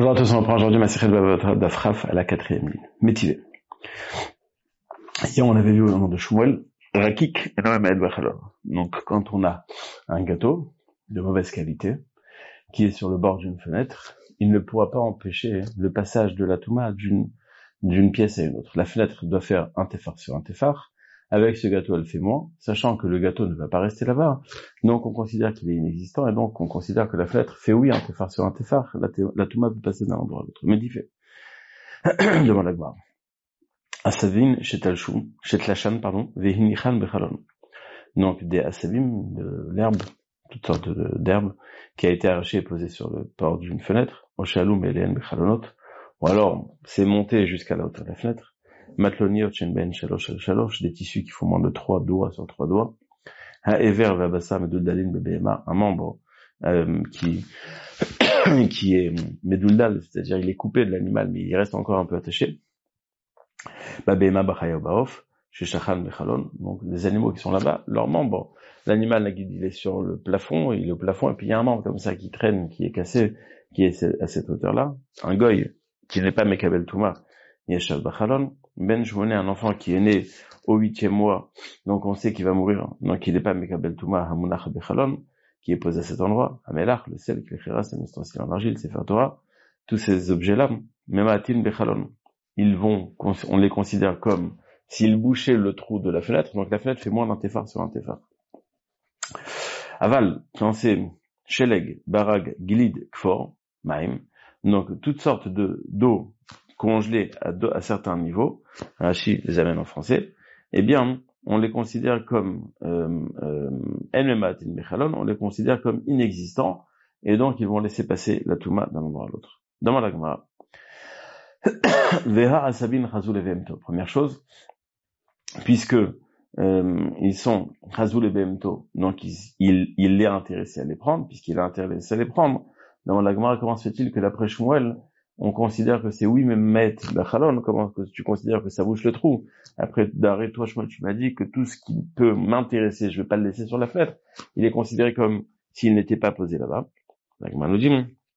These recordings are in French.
Tous on reprend aujourd'hui Masechet Bava d'Afraf à la 4e ligne. Métivé. Hier, on avait vu au nom de Shmuel, Rakik et Noël Bachalon. Donc, quand on a un gâteau de mauvaise qualité, qui est sur le bord d'une fenêtre, il ne pourra pas empêcher le passage de la touma d'une pièce à une autre. La fenêtre doit faire un tefar sur un tefar. Avec ce gâteau, elle fait moins, sachant que le gâteau ne va pas rester là-bas. Donc, on considère qu'il est inexistant, et donc, on considère que la fenêtre fait oui un tefar sur un tefar. La touma peut passer d'un endroit à l'autre. Mais diffé. Devant la gloire. Asavin, shetlachan, vehinichan bechalon. Donc, des asavim, de l'herbe, toutes sortes d'herbes, qui a été arrachée et posée sur le port d'une fenêtre, oshalum elen bechalonot, ou alors, c'est monté jusqu'à la hauteur de la fenêtre, matloniot shenben shalosh al shalosh, des tissus qui font moins de 3 doigts sur 3 doigts, ha'ever v'abassa meduldalin bebehema, un membre, qui est meduldal, c'est-à-dire il est coupé de l'animal, mais il reste encore un peu attaché, babehema b'chayav ba'of, sheshachan bechalon, donc les animaux qui sont là-bas, leurs membres, l'animal, il est sur le plafond, il est au plafond, et puis il y a un membre comme ça qui traîne, qui est cassé, qui est à cette hauteur-là, un goy, qui n'est pas Mekabel Touma, Yeshav Bachalon, Ben Shmoné, un enfant qui est né au 8e mois, donc on sait qu'il va mourir, donc il n'est pas Mekabel Touma, Hamunach Bechalon, qui est posé à cet endroit, Amelach, le sel, le Khiras, un ustensile en argile, Sefer Torah, tous ces objets-là, Mematin Bechalon, on les considère comme s'ils bouchaient le trou de la fenêtre, donc la fenêtre fait moins d'un tefar sur un tefar. Aval, quand c'est Sheleg, Barag, Gilid, Kfor, Maim, donc toutes sortes d'eau congelée à certains niveaux, Rashi les amène en français, eh bien, on les considère comme on les considère comme inexistants, et donc ils vont laisser passer la touma d'un endroit à l'autre. Dans la Gemara, Veha asabin chazul evemto. Première chose, puisque ils sont chazul evemto, donc il est intéressé à les prendre, puisqu'il est intéressé à les prendre. Dans la Gemara, comment se fait-il que d'après Shmuel, on considère que c'est oui, mais met bachalon, comment que tu considères que ça bouche le trou? Après, d'arrêt, toi, Shmuel, tu m'as dit que tout ce qui peut m'intéresser, je vais pas le laisser sur la fenêtre. Il est considéré comme s'il n'était pas posé là-bas. La Gemara nous dit,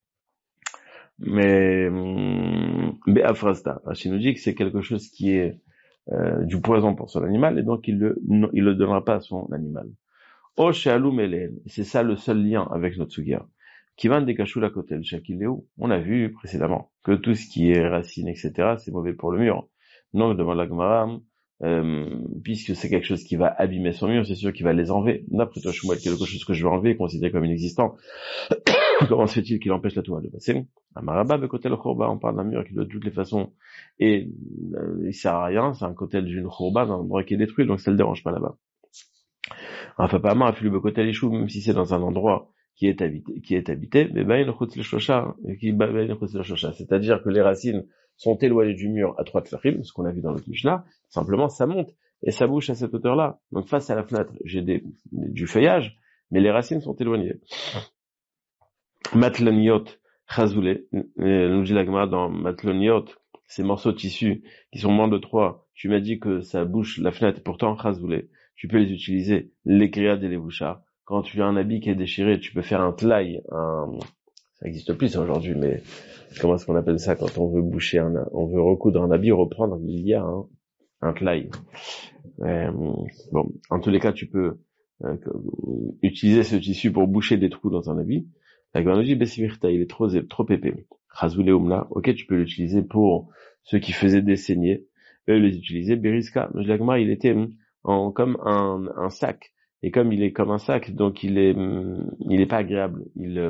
mais, Be'afrasta. Rachid nous dit que c'est quelque chose qui est, du poison pour son animal, et donc il le donnera pas à son animal. O she'alum elen. C'est ça le seul lien avec notre sugia. Kivan dekashul akotel shakileu. On a vu précédemment que tout ce qui est racines, etc., c'est mauvais pour le mur. Donc, devant la Gemara, puisque c'est quelque chose qui va abîmer son mur, c'est sûr qu'il va les enlever. D'après toi, Shmuel, quelque chose que je veux enlever, considéré comme inexistant. Comment se fait-il qu'il empêche la touma de passer? Amaraba, le côté le khurba, on parle d'un mur qui de toutes les façons, et il sert à rien, c'est un côté d'une khurba, d'un endroit qui est détruit, donc ça le dérange pas là-bas. Enfin, pas mal, le côté les choux, même si c'est dans un endroit qui est habité, mais c'est-à-dire que les racines sont éloignées du mur à 3 tefachim, ce qu'on a vu dans notre Mishnah, simplement ça monte, et ça bouge à cette hauteur-là. Donc face à la fenêtre, j'ai du feuillage, mais les racines sont éloignées. Matloniot, chazoulé, nous dit la Gemara dans Matloniot, ces morceaux de tissu qui sont moins de 3, tu m'as dit que ça bouche la fenêtre, pourtant chazoulé, tu peux les utiliser, les grillades et les bouchards. Quand tu as un habit qui est déchiré, tu peux faire un tlaï, ça existe plus aujourd'hui, mais comment est-ce qu'on appelle ça quand on veut on veut recoudre un habit, reprendre, il y a un tlaï. Bon, en tous les cas, tu peux utiliser ce tissu pour boucher des trous dans un habit. La Gemara Bessivirta, il est trop épais. Chazoulé umla, ok, tu peux l'utiliser pour ceux qui faisaient des saignées. Eux, les utilisaient. Beriska, la Gemara, il était comme un sac. Et comme il est comme un sac, donc il est pas agréable.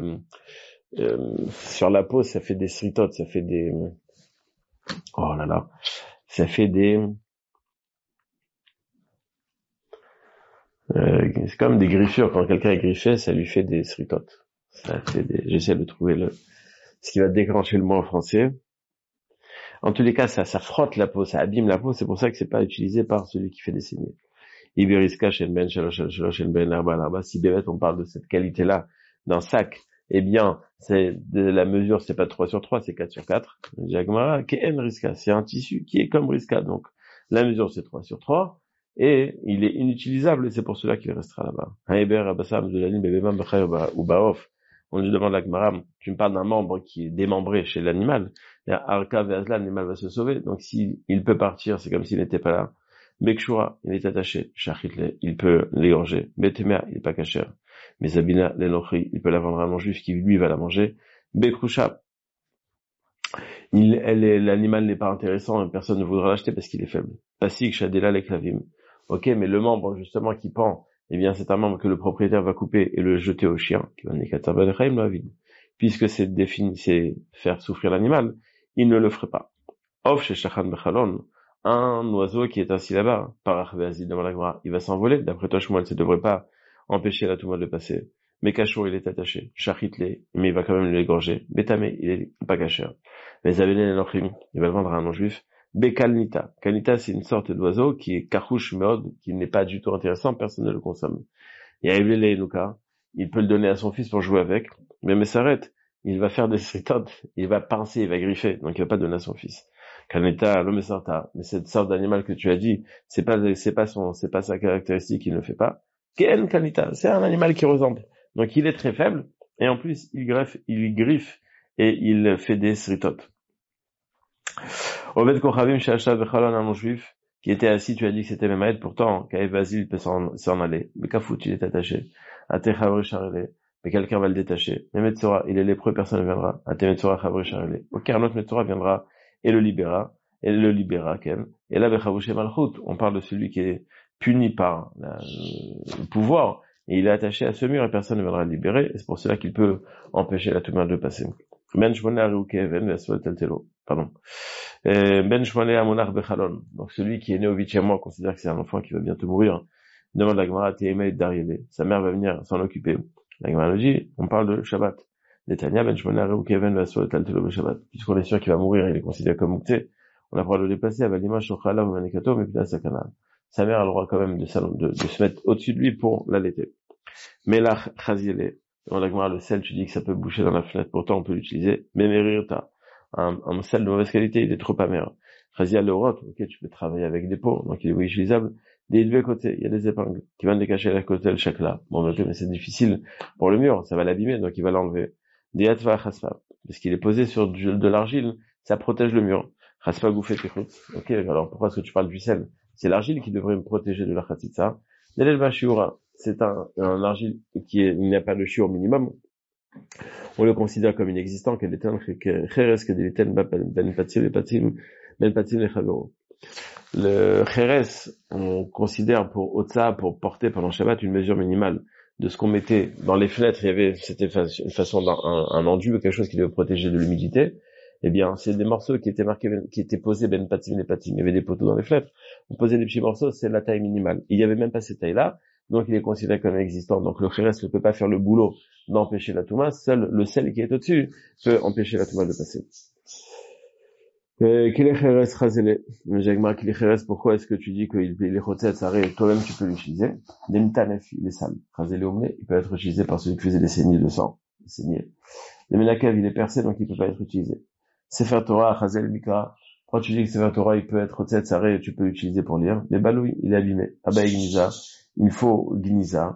Sur la peau, ça fait des sritotes, ça fait des, oh là là, ça fait des, c'est comme des griffures. Quand quelqu'un est griffé, ça lui fait des sritotes. J'essaie de trouver ce qui va déclencher le mot en français. En tous les cas, ça frotte la peau, ça abîme la peau, c'est pour ça que c'est pas utilisé par celui qui fait des saignées. Iberiska shenben shalosh shenben arba. Si bébête on parle de cette qualité-là d'un sac, eh bien, c'est de la mesure, c'est pas 3 sur 3, c'est 4 sur 4. Jagmara, K'en riska, c'est un tissu qui est comme riska, donc la mesure c'est 3 sur 3, et il est inutilisable, et c'est pour cela qu'il restera là-bas. Haïber abassam de la ligne bébéman b'chay ou baof. On lui demande la Gemara, tu me parles d'un membre qui est démembré chez l'animal. Arka ve'azla, l'animal va se sauver. Donc il peut partir, c'est comme s'il n'était pas là. Bekshura, il est attaché. Shachitle, il peut l'égorger. Betemea, il n'est pas caché. Mais Zabina, l'enochri, il peut la vendre à un non-juif qui lui va la manger. Bekrusha, l'animal n'est pas intéressant, personne ne voudra l'acheter parce qu'il est faible. Pasik, Shadela, les clavim. Ok, mais le membre, justement, qui pend, eh bien, c'est un membre que le propriétaire va couper et le jeter au chien, qui va nekatar balchaim la vide. Puisque c'est défini, c'est faire souffrir l'animal, il ne le ferait pas. Of chez Shachan Bechalon, un oiseau qui est assis là-bas, parach ve'azid devant la gloire, il va s'envoler. D'après toi, Shmuel, ça ne devrait pas empêcher la touma de passer. Mais Kachour, il est attaché. Shachitlé, mais il va quand même l'égorger. Betamé, il est pas caché. Mais Zabené et Nochim, il va le vendre à un non-juif. Bekalnita. Kalnita, c'est une sorte d'oiseau qui est karouche mode, qui n'est pas du tout intéressant, personne ne le consomme. Et Aïblé Nuka, il peut le donner à son fils pour jouer avec. Mais s'arrête, il va faire des sétotes, il va pincer, il va griffer, donc il va pas donner à son fils. Kalnita, l'homme sarta. Mais cette sorte d'animal que tu as dit, c'est pas sa caractéristique, il ne le fait pas. Ken Kalnita, c'est un animal qui ressemble. Donc il est très faible, et en plus, il griffe, et il fait des sritotes. Oved Kochavim Shachal Bechalon, un non-juif, qui était assis, tu as dit que c'était Memaed, pourtant, Kaev Vasil peut s'en aller. Mais Kafout, il est attaché. Ate Chavri Charele, mais quelqu'un va le détacher. Mais Metzora, il est lépreux, personne ne viendra. Ate Metzora Chavri Charele. Aucun autre Metzora viendra et le libéra, Ken. Et là, Bechavouché Malchut, on parle de celui qui est puni par le pouvoir, et il est attaché à ce mur et personne ne viendra le libérer, et c'est pour cela qu'il peut empêcher la touma de passer. Ben Shmone Aruke Even Vesol Teltelo. Pardon. Ben Shmone Amonach Bechalon. Donc celui qui est né au 8e mois considère que c'est un enfant qui va bientôt mourir. Demande la Gemara Tehemaïd Dariele. Sa mère va venir s'en occuper. La Gemara dit, on parle de Shabbat. Netanya Ben Shmone Aruke Even Vesol Teltelo Shabbat. Puisqu'on est sûr qu'il va mourir, il est considéré comme mukté. On a le droit de le déplacer à Valima Shochala ou Manekato, mais puis Sakana. Sa mère a le droit quand même de se mettre au-dessus de lui pour l'allaiter. Melach Chaziele. Dans la Gemara, le sel, tu dis que ça peut boucher dans la fenêtre, pourtant on peut l'utiliser. Memerirta. Un sel de mauvaise qualité, il est trop amer. Chaziel le rot, ok, tu peux travailler avec des pots, donc il est utilisable. Des deux côtés, il y a des épingles qui viennent décacher la côté, le chakla. Bon, ok, mais c'est difficile pour le mur, ça va l'abîmer, donc il va l'enlever. Des atva chaspa. Parce qu'il est posé sur de l'argile, ça protège le mur. Chaspa gouffé technique. Ok, alors pourquoi est-ce que tu parles du sel? C'est l'argile qui devrait me protéger de la chatzitza. Delelva shiura. C'est un argile il n'a pas de shiur minimum. On le considère comme inexistant, qu'elle est un cheres, que des ben patim les chavero. Le cheres, on considère pour otsa, pour porter pendant Shabbat une mesure minimale de ce qu'on mettait dans les fenêtres. C'était une façon un enduit ou quelque chose qui devait protéger de l'humidité. Eh bien, c'est des morceaux qui étaient marqués, qui étaient posés ben patim les patim. Il y avait des poteaux dans les fenêtres. On posait des petits morceaux, c'est la taille minimale. Il y avait même pas cette taille-là. Donc il est considéré comme existant. Donc le cheres ne peut pas faire le boulot d'empêcher la touma. Seul le sel qui est au-dessus peut empêcher la touma de passer. Qu'il est cheres chazele. Jagmar, qu'il est cheres, pourquoi est-ce que tu dis qu'il est chotet, toi-même tu peux l'utiliser? L'imtanef, il est sale. Chazele omne, il peut être utilisé par celui qui faisait des saignées de sang. Le menakav, il est percé, donc il peut pas être utilisé. Sefer Torah, chazel mikra. Pourquoi tu dis que Sefer Torah, il peut être chotet, tu peux l'utiliser pour lire? Mais baloui, il est abîmé. Abba Gniza. Il faut Gniza,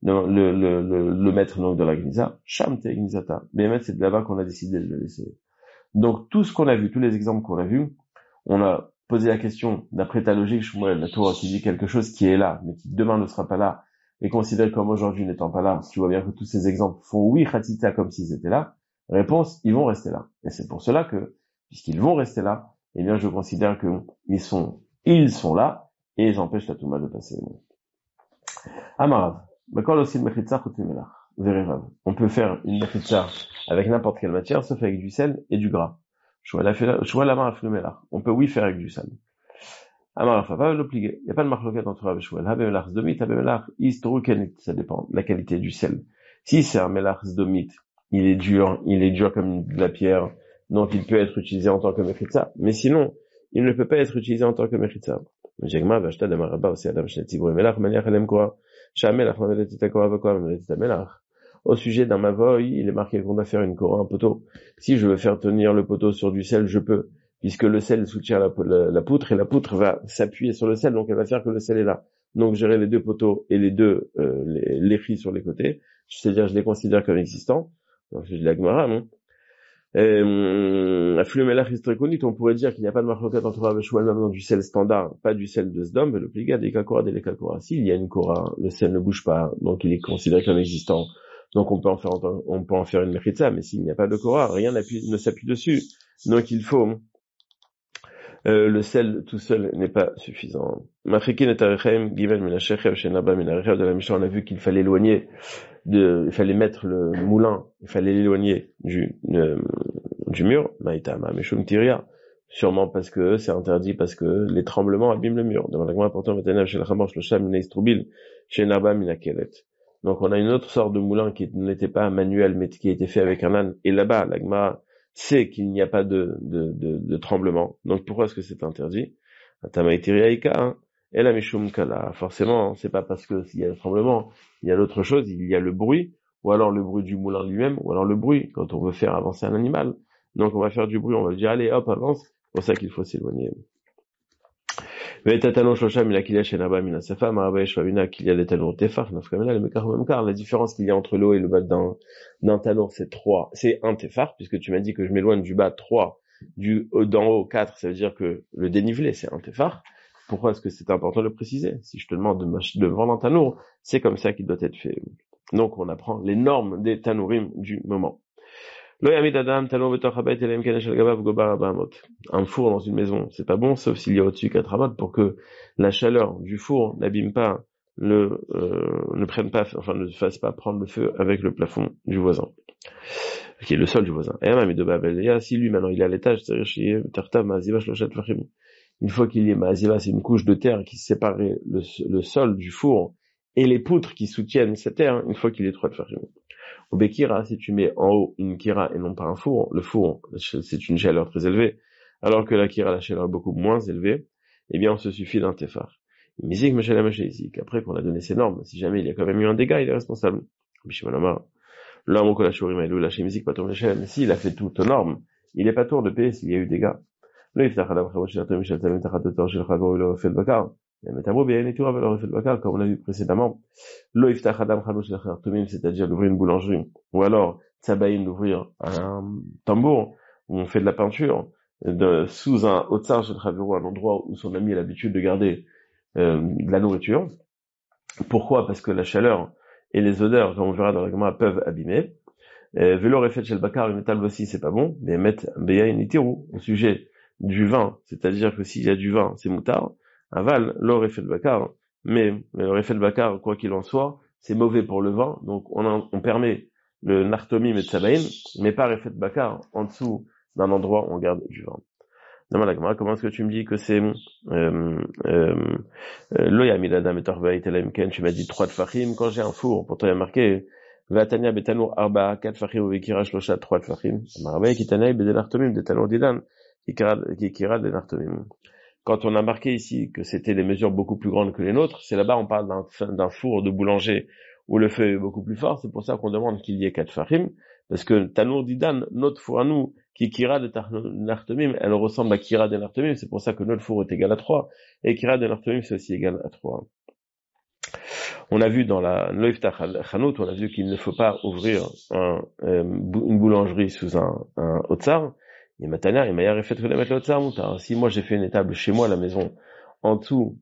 le mettre donc dans la Gniza. Shamte Gnizata. Mais c'est de là-bas qu'on a décidé de le laisser. Donc, tout ce qu'on a vu, tous les exemples qu'on a vus, on a posé la question, d'après ta logique, Shmuel, la Torah qui dit quelque chose qui est là, mais qui demain ne sera pas là, et considéré comme aujourd'hui n'étant pas là. Tu vois bien que tous ces exemples font oui, Khatita, comme s'ils étaient là. Réponse, ils vont rester là. Et c'est pour cela que, puisqu'ils vont rester là, eh bien, je considère que ils sont là, et ils empêchent la Touma de passer. Amarav. On peut faire une mechitza avec n'importe quelle matière, sauf avec du sel et du gras. On peut oui faire avec du sel. Amarav, pas l'obliger. Il n'y a pas de marloquette entre Rav et Shmuel. Habemelach zdomit, habemelach istroken, ça dépend de la qualité du sel. Si c'est un melach zdomit, il est dur comme de la pierre, donc il peut être utilisé en tant que mechitza. Mais sinon, il ne peut pas être utilisé en tant que mechitza. Jagma vachta de maraba aussi adam shnetibro melach maniach alem quoi. Au sujet d'un mavoy, il est marqué qu'on doit faire une kora, un poteau. Si je veux faire tenir le poteau sur du sel, je peux, puisque le sel soutient la poutre, et la poutre va s'appuyer sur le sel, donc elle va faire que le sel est là. Donc j'aurai les deux poteaux et les deux les fils sur les côtés, c'est-à-dire je les considère comme existants. Donc, je dis la Gemara, non? On pourrait dire qu'il n'y a pas de marloquette entre Rav et Shmuel même dans du sel standard, pas du sel de Sdom, mais le pliga des kakora des kakora. S'il y a une kora, le sel ne bouge pas, donc il est considéré comme existant. Donc on peut en faire une mechitza, mais s'il n'y a pas de kora, rien ne s'appuie dessus. Donc il faut, le sel tout seul n'est pas suffisant. De la Mishnah, on a vu qu'il fallait il fallait mettre le moulin, il fallait l'éloigner du mur, sûrement parce que c'est interdit, parce que les tremblements abîment le mur. Donc on a une autre sorte de moulin qui n'était pas manuel, mais qui a été fait avec un âne, et là-bas, la Gemara sait qu'il n'y a pas de tremblement. Donc pourquoi est-ce que c'est interdit? Et la Mishum Kala. Forcément, c'est pas parce que s'il y a le tremblement, il y a l'autre chose, il y a le bruit, ou alors le bruit du moulin lui-même, ou alors le bruit quand on veut faire avancer un animal. Donc on va faire du bruit, on va lui dire allez hop avance, c'est pour ça qu'il faut s'éloigner. La différence qu'il y a entre l'eau et le bas d'un talon, c'est un tefar, puisque tu m'as dit que je m'éloigne du bas 3, d'en haut 4, ça veut dire que le dénivelé c'est un tefar. Pourquoi est-ce que c'est important de le préciser? Si je te demande de vendre un tanour, c'est comme ça qu'il doit être fait. Donc on apprend les normes des tanourim du moment. Un four dans une maison, c'est pas bon, sauf s'il y a au-dessus 4 amot pour que la chaleur du four n'abîme pas ne fasse pas prendre le feu avec le plafond du voisin, qui est le sol du voisin. Si lui maintenant il est à l'étage, une fois qu'il y ait Ma'aziva, c'est une couche de terre qui sépare le sol du four et les poutres qui soutiennent cette terre, une fois qu'il est 3 tfachim. Au Bekira, si tu mets en haut une kira et non pas un four, le four, c'est une chaleur très élevée, alors que la kira, la chaleur est beaucoup moins élevée, eh bien, on se suffit d'un tefar. Après qu'on a donné ces normes, si jamais il y a quand même eu un dégât, il est responsable. Mais s'il a fait tout aux normes, il est pas tour de payer s'il y a eu dégâts. Comme on a vu précédemment, c'est-à-dire d'ouvrir une boulangerie, ou alors tsabaïn, d'ouvrir un tambour où on fait de la peinture, sous un otsar chez un endroit où son ami a l'habitude de garder de la nourriture. Pourquoi? Parce que la chaleur et les odeurs, comme on verra dans le règlement, peuvent abîmer. Vélo refait chez le bakar, une table aussi, c'est pas bon, mais mettre un béya une itiru au sujet du vin, c'est-à-dire que s'il y a du vin, c'est moutard. Aval, l'or fait le bakar, mais le fait le bakar, quoi qu'il en soit, c'est mauvais pour le vin, donc on permet le nartomim et le tsabaïn, mais pas refait le bakar en dessous d'un endroit où on garde du vin. Comment est-ce que tu me dis que c'est loyamiladam et torvaïtelem ken, tu m'as dit 3 tfachim, quand j'ai un four, pourtant il y a marqué Vatania betanour arba 4 tfachim ou vekira shlosha 3 tfachim, marabay kitanaï bedelartomim de talon didan kikira de nartomim. Quand on a marqué ici que c'était des mesures beaucoup plus grandes que les nôtres, c'est là-bas on parle d'un four de boulanger où le feu est beaucoup plus fort, c'est pour ça qu'on demande qu'il y ait 4 tfachim, parce que Tanour Didan, notre four à nous, qui Kira de Nartomim, elle ressemble à Kira de Nartomim, c'est pour ça que notre four est égal à 3, et Kira de Nartomim c'est aussi égal à 3. On a vu dans la Loïftach Hanout, on a vu qu'il ne faut pas ouvrir une boulangerie sous un Otsar, et maintenant, et Maya refait que mettre le Otsar Moutar. Si moi j'ai fait une étable chez moi à la maison, en dessous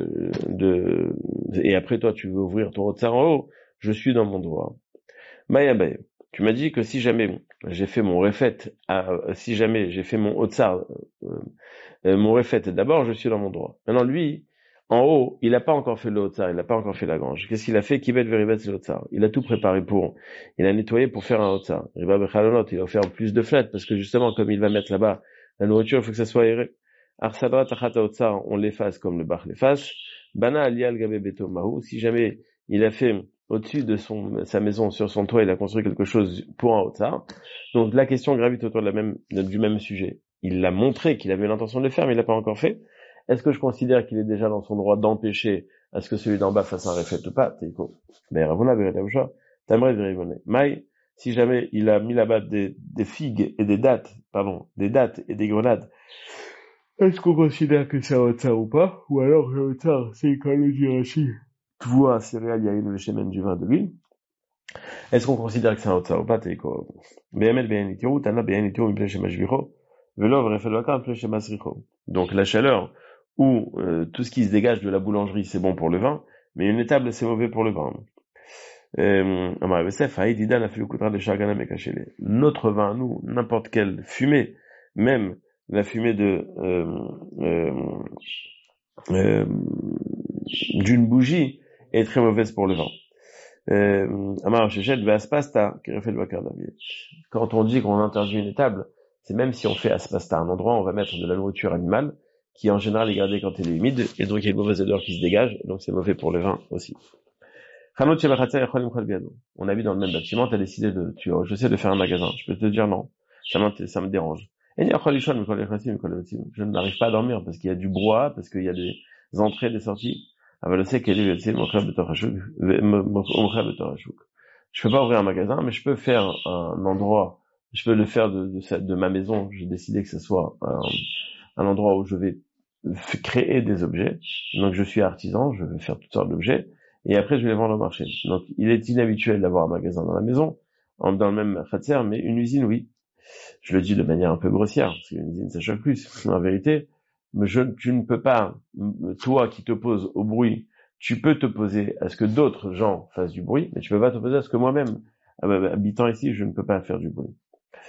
et après toi tu veux ouvrir ton Otsar en haut, je suis dans mon droit. Maya Baye. Tu m'as dit que si jamais j'ai fait mon refet, si jamais j'ai fait mon otsar, mon refet, d'abord je suis dans mon droit. Maintenant lui, en haut, il n'a pas encore fait le otsar, il n'a pas encore fait la grange. Qu'est-ce qu'il a fait? Kibet veribet c'est l'otsar. Il a tout préparé il a nettoyé pour faire un otsar. Riba bechalonot, il va faire plus de flettes parce que justement comme il va mettre là-bas la nourriture, il faut que ça soit aéré. Arsadra tachata otsar, on l'efface comme le bach l'efface. Bana alial gabe beto mahu. Si jamais il a fait au-dessus de sa maison, sur son toit, il a construit quelque chose pour un otsar. Donc la question gravite autour du même sujet. Il l'a montré qu'il avait l'intention de le faire, mais il l'a pas encore fait. Est-ce que je considère qu'il est déjà dans son droit d'empêcher à ce que celui d'en bas fasse un refait ou pas? Si jamais il a mis là-bas des figues et des dattes et des grenades, est-ce qu'on considère que c'est un otsar ou pas? Ou alors le otsar, c'est quand le dirachi. Vois, céréales, il y a une le chemin du vin de l'huile. Est-ce qu'on considère que c'est un Otsar ou pas? Donc la chaleur ou tout ce qui se dégage de la boulangerie, c'est bon pour le vin, mais une étable, c'est mauvais pour le vin. Notre vin, nous, n'importe quelle fumée, même la fumée d'une bougie, est très mauvaise pour le vin. Quand on dit qu'on interdit une étable, c'est même si on fait aspasta, un endroit où on va mettre de la nourriture animale, qui en général est gardée quand elle est humide, et donc il y a une mauvaise odeur qui se dégage, et donc c'est mauvais pour le vin aussi. On habite dans le même bâtiment, t'as décidé je sais de faire un magasin. Je peux te dire non. Ça me dérange. Je n'arrive pas à dormir parce qu'il y a du brouhaha, parce qu'il y a des entrées, des sorties. Je peux pas ouvrir un magasin, mais je peux faire un endroit, je peux le faire de ma maison. J'ai décidé que ce soit un endroit où je vais créer des objets. Donc je suis artisan, je vais faire toutes sortes d'objets. Et après, je vais les vendre au marché. Donc, il est inhabituel d'avoir un magasin dans la maison, dans le même khatser, mais une usine, oui. Je le dis de manière un peu grossière, parce qu'une usine, ça choque plus. En vérité, tu ne peux pas, toi qui t'opposes au bruit, tu peux t'opposer à ce que d'autres gens fassent du bruit, mais tu peux pas t'opposer à ce que moi-même, habitant ici, je ne peux pas faire du bruit.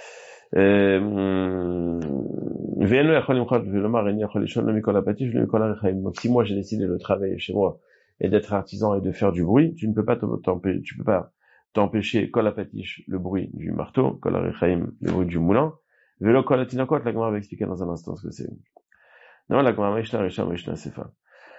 Donc, si moi j'ai décidé de travailler chez moi et d'être artisan et de faire du bruit, tu peux pas t'empêcher kol apatish, le bruit du marteau, kol arechaim, le bruit du moulin, velo kol atinakot, la Gemara va expliquer dans un instant ce que c'est. Non, la Gemara Mishna Recha Mishna Sefa.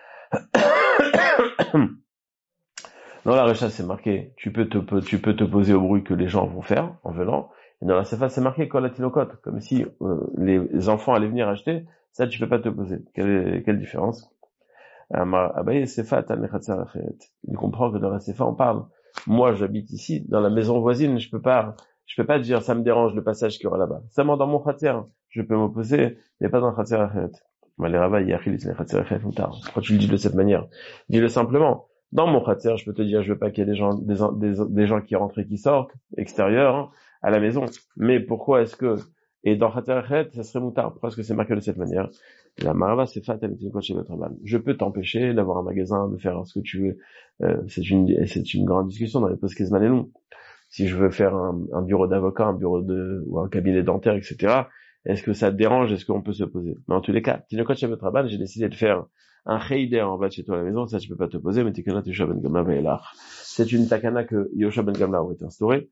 Dans la Recha, c'est marqué, tu peux t'opposer au bruit que les gens vont faire en venant. Et dans la Sefa, c'est marqué kol atinakot, comme si les enfants allaient venir acheter. Ça, tu peux pas t'opposer. Quelle différence? Il comprend que dans la Sefa, on parle. Moi, j'habite ici, dans la maison voisine, je peux pas dire, ça me dérange le passage qu'il y aura là-bas. Seulement dans mon khatser, je peux m'opposer, mais pas dans le khatser achet. Pourquoi tu le dis de cette manière? Dis-le simplement. Dans mon khatser, je peux te dire, je veux pas qu'il y ait des gens qui rentrent et qui sortent, extérieurs, hein, à la maison. Mais pourquoi est-ce que, et dans khatser achet, ça serait moutard? Pourquoi est-ce que c'est marqué de cette manière? La marava, c'est fatal, je peux t'empêcher d'avoir un magasin, de faire ce que tu veux. C'est une grande discussion dans les postes Manelon. Si je veux faire un bureau d'avocat, ou un cabinet dentaire, etc., est-ce que ça te dérange? Est-ce qu'on peut se poser? Mais en tous les cas, j'ai décidé de faire un heider en bas de chez toi à la maison, ça tu peux pas te poser, mais c'est une takana que Yosha ben Gamla aurait instauré.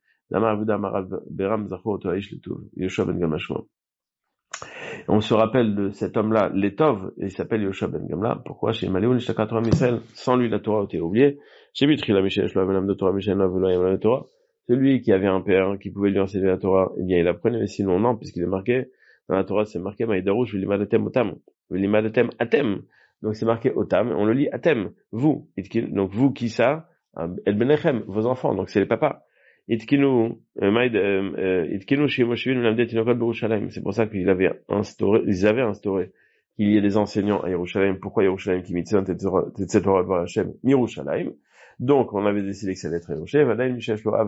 On se rappelle de cet homme-là, l'Etov, et il s'appelle Yosha ben Gamla. Pourquoi? Chez Maléon, sans lui, la Torah a été oubliée. Chez Mitrila Michel, de Torah, Michel, la Torah. Celui qui avait un père qui pouvait lui enseigner la Torah, eh bien, il apprenait, mais sinon, non, puisqu'il est marqué, dans la Torah, c'est marqué, Maïdarouch, Vilimadetem Otam. Vilimadetem Atem. Donc, c'est marqué Otam, on le lit Atem. Vous. Donc, vous qui ça? El Benechem, vos enfants. Donc, c'est les papas. C'est pour ça qu'ils avaient instauré qu'il y ait des enseignants à Yerushalayim. Pourquoi Yerushalayim qui mitzvah Hashem Yerushalayim? Donc, on avait décidé que ça allait être Yerushalayim.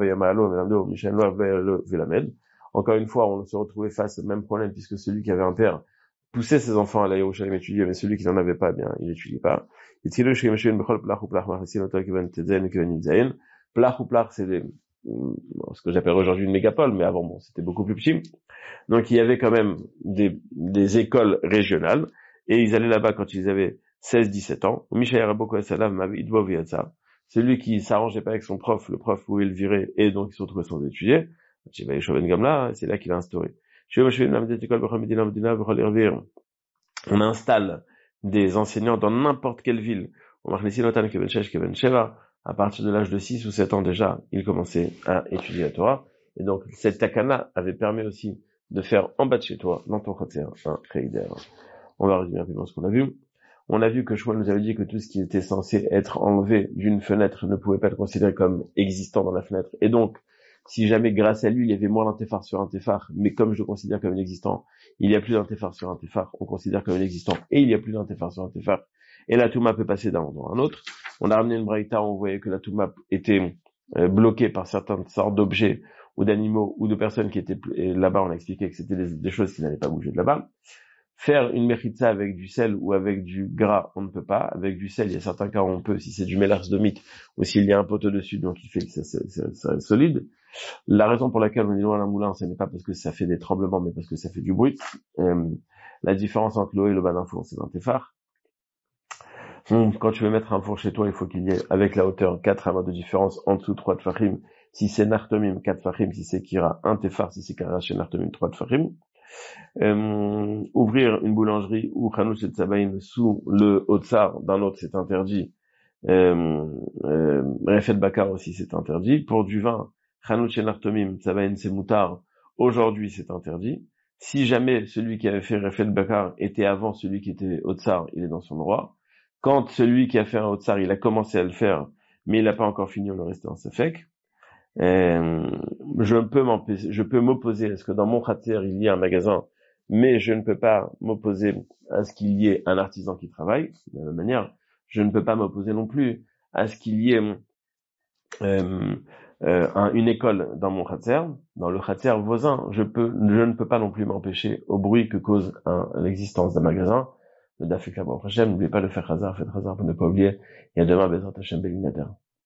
Encore une fois, on se retrouvait face au même problème puisque celui qui avait un père poussait ses enfants à la Yerushalayim étudier, mais celui qui n'en avait pas, bien, il n'étudiait pas. Plach ou plach, c'est ce que j'appelle aujourd'hui une mégapole, mais avant, bon, c'était beaucoup plus petit. Donc, il y avait quand même des écoles régionales, et ils allaient là-bas quand ils avaient 16-17 ans. Celui qui s'arrangeait pas avec son prof, le prof pouvait le virer, et donc ils se retrouvaient sans étudier. C'est là qu'il a instauré. On installe des enseignants dans n'importe quelle ville. À partir de l'âge de 6 ou 7 ans déjà, il commençait à étudier la Torah. Et donc, cette takana avait permis aussi de faire en bas de chez toi, dans ton khatser, un kreider. On va résumer rapidement ce qu'on a vu. On a vu que Shmuel nous avait dit que tout ce qui était censé être enlevé d'une fenêtre ne pouvait pas être considéré comme existant dans la fenêtre. Et donc, si jamais grâce à lui, il y avait moins d'antéphar sur un téphar, mais comme je le considère comme inexistant, il y a plus d'antéphar sur un téphar, on considère comme inexistant, et il y a plus d'antéphar sur un téphar, et la touma peut passer d'un endroit à un autre. On a ramené une braïta, on voyait que la touma était bloqué par certaines sortes d'objets ou d'animaux ou de personnes qui étaient et là-bas on a expliqué que c'était des choses qui n'allaient pas bouger de là-bas. Faire une mechitza avec du sel ou avec du gras, on ne peut pas. Avec du sel, il y a certains cas où on peut, si c'est du mélarge domite ou s'il y a un poteau dessus, donc il fait que ça reste solide. La raison pour laquelle on est loin d'un moulin, ce n'est pas parce que ça fait des tremblements, mais parce que ça fait du bruit. La différence entre l'eau et le bas d'un four, c'est un téphar. Quand tu veux mettre un four chez toi, il faut qu'il y ait, avec la hauteur, 4 amas de différence, en dessous 3 tfachim. Si c'est nartomim, 4 tfachim. Si c'est kira, 1 téphar. Si c'est kara chez nartomim, 3 tfachim. Ouvrir une boulangerie ou chanouch et tzabaïm sous le Otsar d'un autre, c'est interdit. Refet bakar aussi, c'est interdit. Pour du vin, chanouch et nartomim, tzabaïm, c'est moutard. Aujourd'hui, c'est interdit. Si jamais celui qui avait fait refet bakar était avant celui qui était Otsar, il est dans son droit. Quand celui qui a fait un Otsar, il a commencé à le faire, mais il n'a pas encore fini, on le reste en safek. Je peux m'opposer à ce que dans mon khater, il y ait un magasin, mais je ne peux pas m'opposer à ce qu'il y ait un artisan qui travaille. De la même manière, je ne peux pas m'opposer non plus à ce qu'il y ait une école dans mon khater, dans le khater voisin. Je ne peux pas non plus m'empêcher au bruit que cause l'existence d'un magasin. Le Dafik Hashem, n'oubliez pas de faire Hazar, faites Hazar pour ne pas oublier. Et à demain, Bezrat Hashem Belinader.